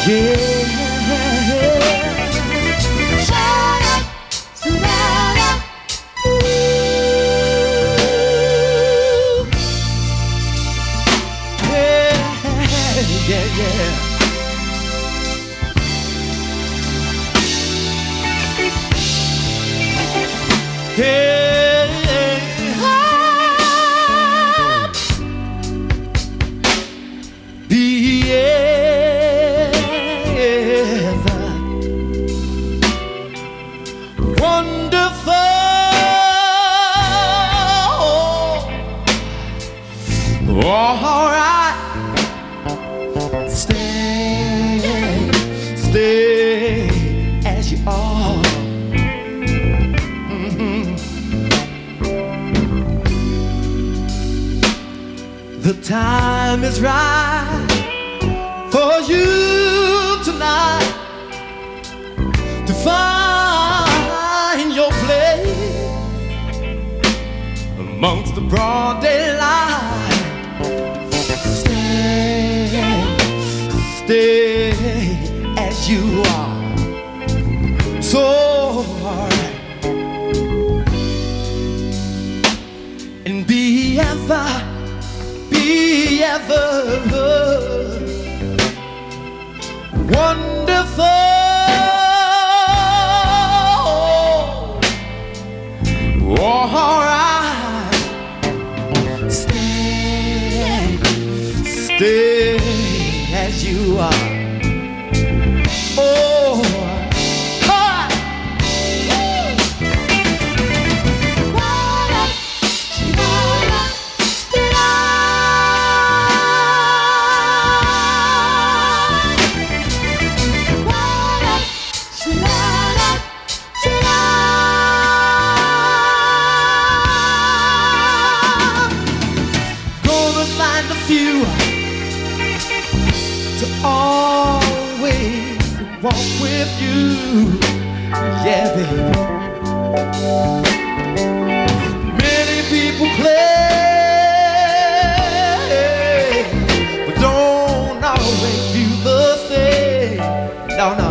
The time is right for you tonight to find your place amongst the broad daylight. Stay as you are. So alright. And be ever wonderful. All right. Stay as you are. Oh, hi. To always walk with you, yeah, baby. Many people play, but don't always do the same. No, no.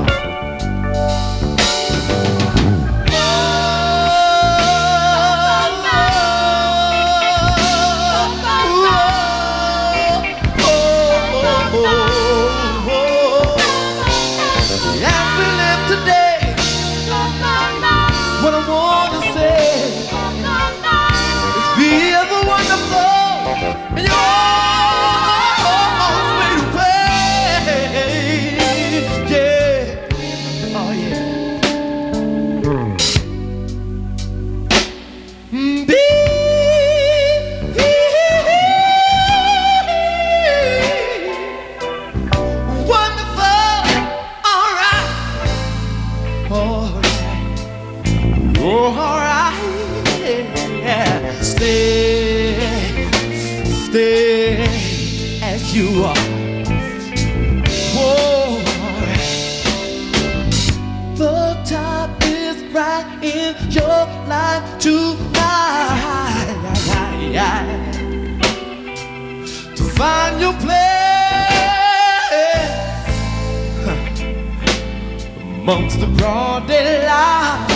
Stay as you are. Whoa. The time is right in your life tonight to find your place amongst the broad daylight.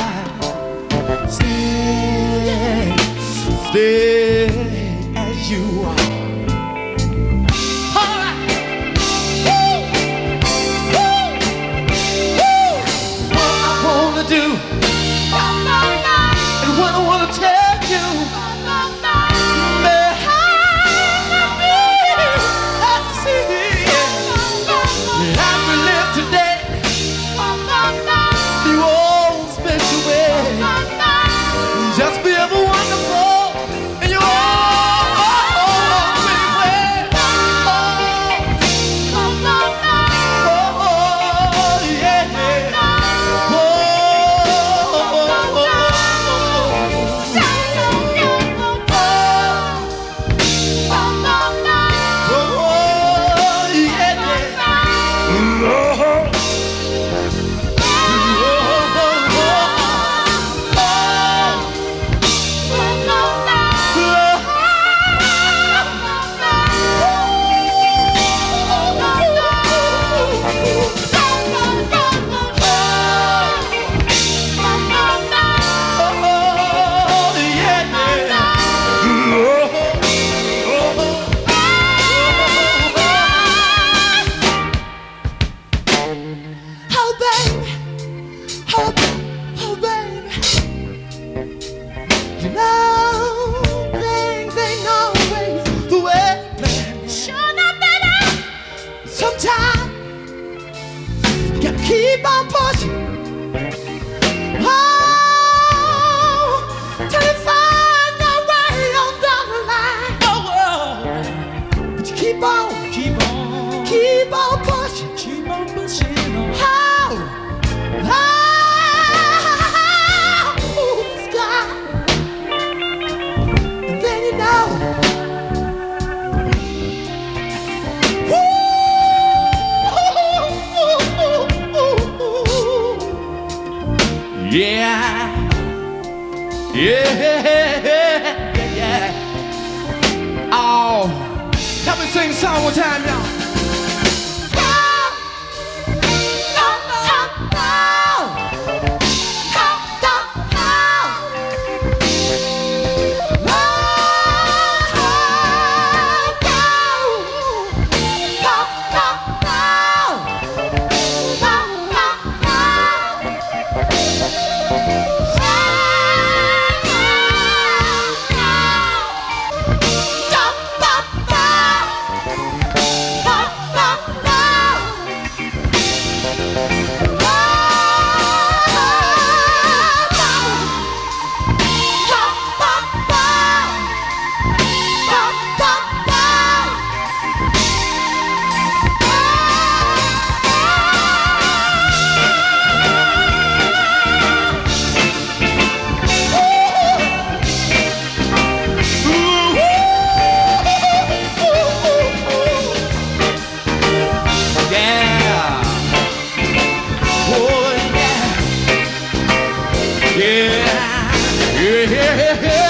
Stay as you are. Just be ever wonderful in your own Yeah, yeah. Oh, help me sing a song one time, y'all. Yeah, yeah, yeah, yeah.